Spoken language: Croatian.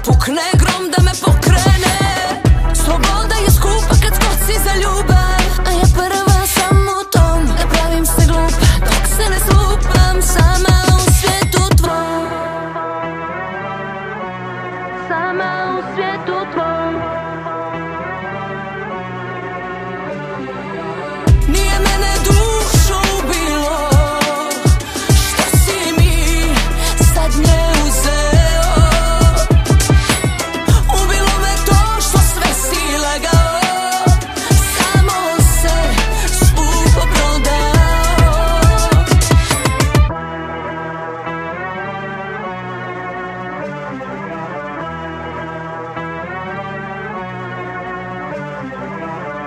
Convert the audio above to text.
pukne grom da me pokrene. Sloboda je skupa kad skoci za ljubav, a ja prva sam u tom da pravim se glupa dok se ne slupam sama u svijetu tvom. Sama u svijetu